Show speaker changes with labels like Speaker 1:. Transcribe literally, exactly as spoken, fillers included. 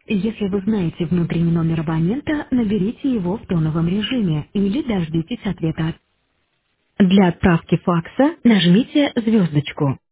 Speaker 1: Если вы знаете внутренний номер абонента, наберите его в тоновом режиме или дождитесь ответа. Для отправки факса нажмите звездочку.